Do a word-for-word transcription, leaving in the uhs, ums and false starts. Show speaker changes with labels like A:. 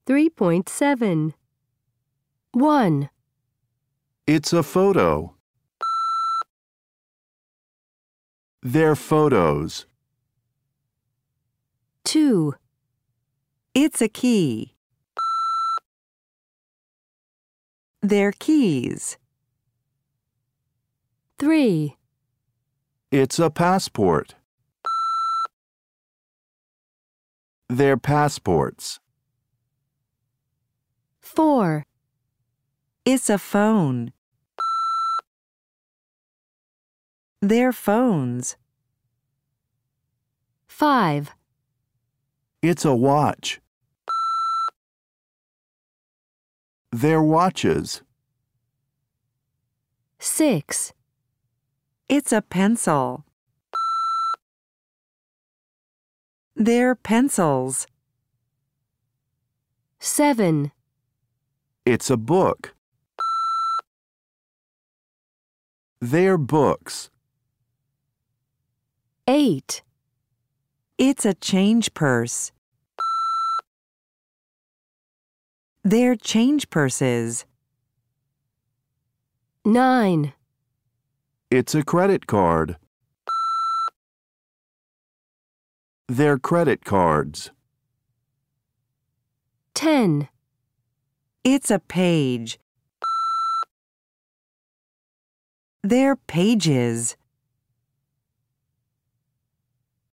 A: three point seven. one.
B: It's a photo. They're photos.
A: two.
C: It's a key. They're keys.
A: three.
B: It's a passport. They're passports.
A: four.
C: It's a phone. They're phones.
A: five.
B: It's a watch. They're watches.
A: six.
C: It's a pencil. They're pencils.
A: seven.
B: It's a book. They're books.
A: eight.
C: It's a change purse. They're change purses.
A: nine.
B: It's a credit card. They're credit cards.
A: ten.
C: It's a page. They're pages.